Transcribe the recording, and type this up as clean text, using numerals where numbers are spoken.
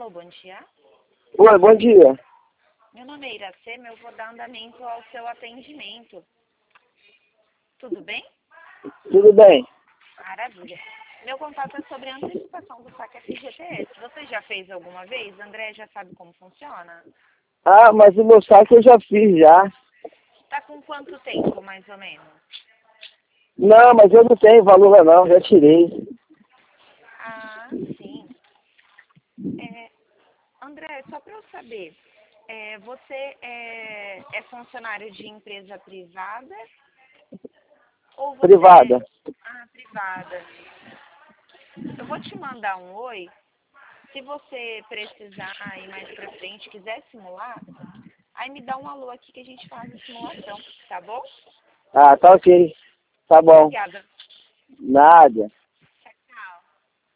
Alô, bom dia. Oi, bom dia. Meu nome é Iracema, eu vou dar andamento ao seu atendimento. Tudo bem? Tudo bem? Maravilha. Meu contato é sobre a antecipação do saque FGTS. Você já fez alguma vez? André já sabe como funciona? Ah, mas o meu saque eu já fiz já. Tá com quanto tempo, mais ou menos? Não, mas eu não tenho valor lá não, já tirei. Ah, sim. André, só para eu saber, você é funcionário de empresa privada ou você Privada. privada? Eu vou te mandar um oi. Se você precisar ir mais pra frente, quiser simular, aí me dá um alô aqui que a gente faz a simulação, tá bom? Ah, tá ok. Tá bom. Obrigada. Nada.